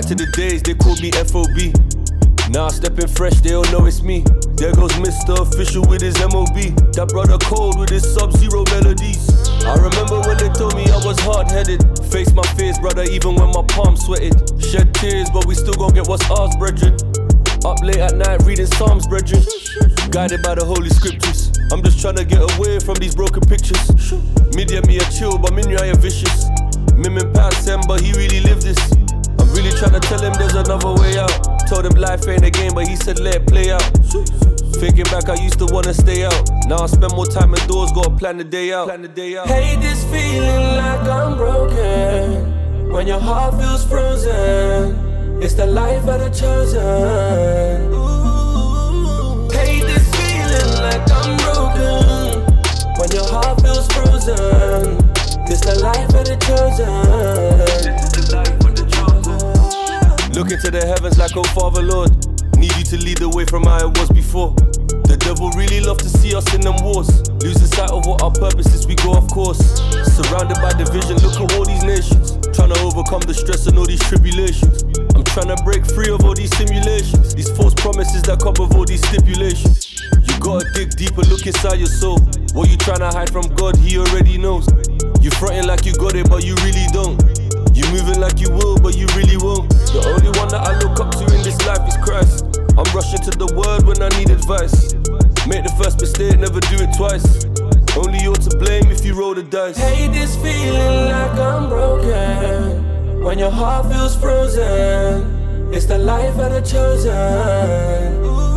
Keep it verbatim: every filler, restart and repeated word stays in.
Back to the days, they called me F O B. Now stepping fresh, they all know it's me. There goes Mister Official with his M O B. That brother cold with his Sub-Zero melodies. I remember when they told me I was hard-headed. Face my fears, brother, even when my palms sweated. Shed tears, but we still gon' get what's ours, brethren. Up late at night reading Psalms, brethren. Guided by the Holy Scriptures. I'm just tryna get away from these broken pictures. Media me a chill, but Minya a vicious. Mimin past him, but he really lived this. I'm really tryna tell him there's another way out. Told him life ain't a game, but he said let it play out. Thinking back, I used to wanna stay out. Now I spend more time indoors, gotta plan the day out. Plan the day out. Hate this feeling like I'm broken. When your heart feels frozen, it's the life of the chosen. Ooh. Hate this feeling like I'm broken. When your heart feels frozen, it's the life of the chosen. Look into the heavens like, oh Father Lord, need you to lead the way from how it was before. The devil really love to see us in them wars. Losing sight of what our purpose is, we go off course. Surrounded by division, look at all these nations. Trying to overcome the stress and all these tribulations. I'm trying to break free of all these simulations. These false promises that come with all these stipulations. You gotta dig deeper, look inside your soul. What you trying to hide from God, he already knows. You fronting like you got it, but you really don't. You moving like you will, but you really won't. The only one that I look up to in this life is Christ. I'm rushing to the word when I need advice. Make the first mistake, never do it twice. Only you're to blame if you roll the dice. Hate this feeling like I'm broken. When your heart feels frozen, it's the life of the chosen. Ooh.